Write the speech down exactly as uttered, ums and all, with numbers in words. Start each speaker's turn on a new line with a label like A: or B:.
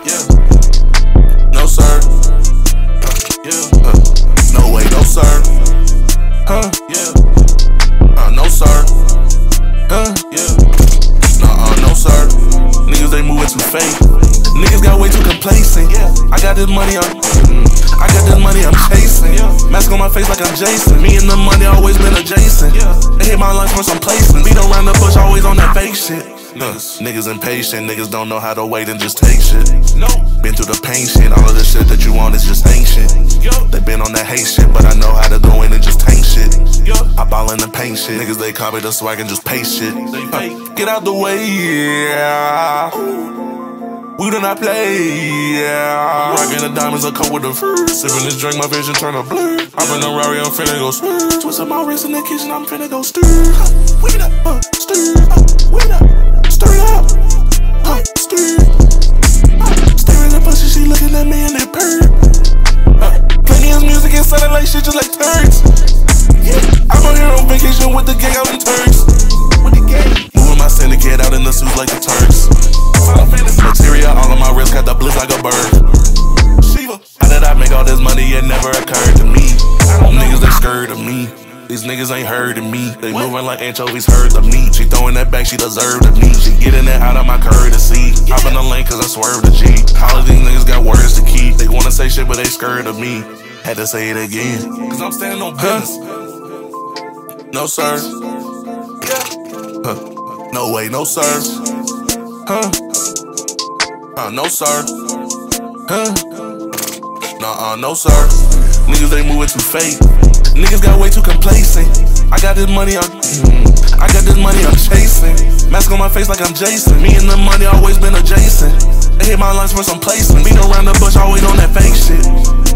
A: yeah. No sir. Uh, yeah. Uh, no way, no sir. Huh? Yeah. Uh, no sir. Huh? Yeah. Nah, uh, no sir. Niggas they moving too fake. Niggas got way too complacent. Yeah. I got this money, I'm mm, I got this money I'm chasing. Yeah. Mask on my face like I'm Jason. Me and the money always been adjacent. Yeah. They hit my lunch for some placement. Beat around the bush, always on that fake shit. Niggas, niggas impatient, niggas don't know how to wait and just take shit. No. Been through the pain shit, all of the shit that you want is just ancient. Yo. They been on that hate shit, but I know how to go in and just tank shit. Yo. I ball in the paint shit, niggas they copy the swag and just paste shit. Uh, get out the way, yeah. We do not play, yeah. Rockin' the diamonds, a coat with the fur. Sippin' this drink, my vision turn a blur. I'm in the Rari, I'm finna go stir. Twistin' my wrist in the kitchen, I'm finna go stir. Wait up, uh, stir, uh, wait up. Stir it up, huh, stir. Uh, staring at pussy, she looking at me in that purr. Uh, playing his music and sounding like shit just like turds. Yeah, I'm out here on vacation with the gang out in Turks. With the gang, moving my syndicate out in the suits like the Turks. Material all on my wrist, got the blitz like a bird. Shiva, how did I make all this money? It never occurred to me. Niggas they scared of me. These niggas ain't heard of me. They moving like anchovies heard of me. She throwing that back, she deserved of me. She getting it out of my courtesy. Hop in the lane cause I swerved the G. All of these niggas got words to keep. They wanna say shit but they scared of me. Had to say it again. Cause I'm standing on business. Huh? No sir. Yeah. Huh. No way, no sir. Huh? Uh, no sir. Huh? Nah, uh, no sir. Niggas they moving too fake. Niggas got way too complacent. I got this money, I'm mm, I got this money I'm chasing. Mask on my face like I'm Jason. Me and the money always been adjacent. They hit my lunch for some placement. Beat around the bush, always on that fake shit.